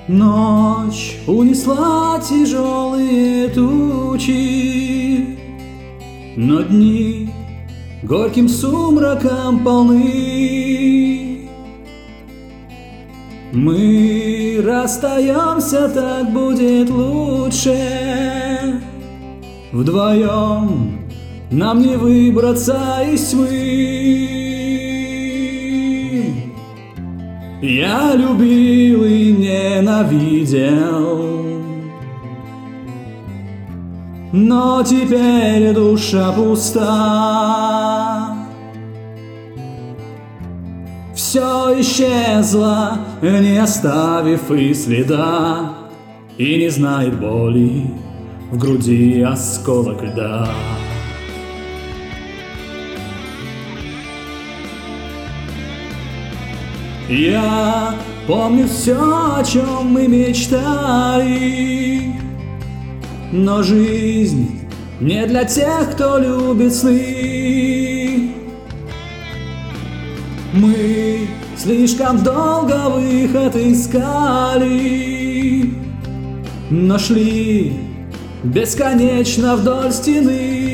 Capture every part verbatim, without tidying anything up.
Ночь унесла тяжелые тучи, но дни горьким сумраком полны. Мы расстаемся, так будет лучше. Вдвоем нам не выбраться из тьмы. Я любил и ненавидел, но теперь душа пуста. Все исчезло, не оставив и следа, и не знает боли в груди осколок льда. Я помню все, о чем мы мечтали, но жизнь не для тех, кто любит сны. Мы слишком долго выход искали, но шли бесконечно вдоль стены.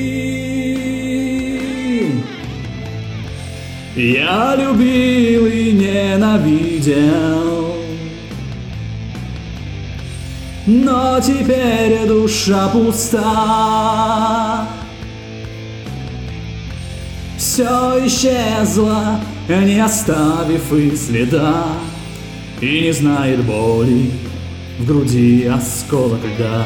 Я любил и ненавидел, но теперь душа пуста. Все исчезло, не оставив и следа, и не знает боли в груди осколок льда.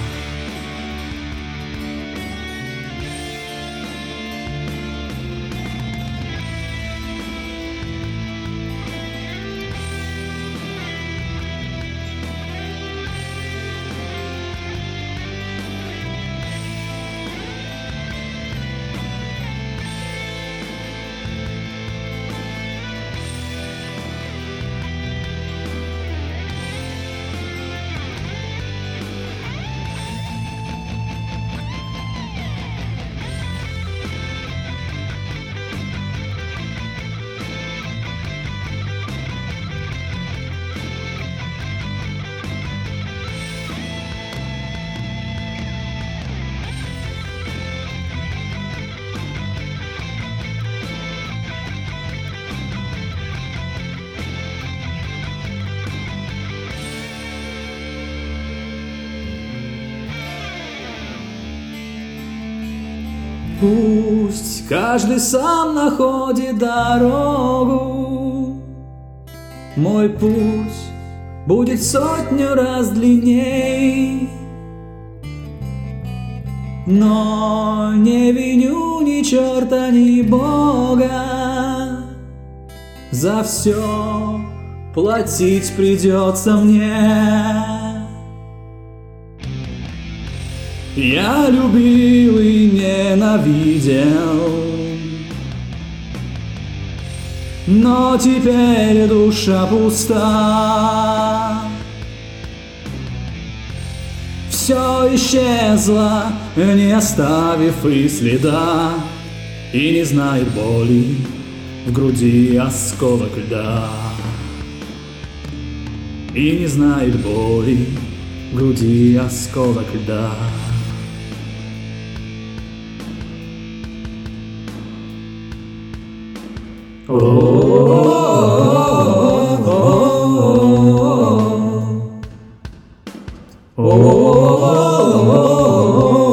Пусть каждый сам находит дорогу, мой путь будет сотню раз длинней. Но не виню ни черта, ни Бога, за все платить придется мне. Я любил и ненавидел, но теперь душа пуста. Все исчезло, не оставив и следа, и не знает боли в груди осколок льда. И не знает боли в груди осколок льда. Oh,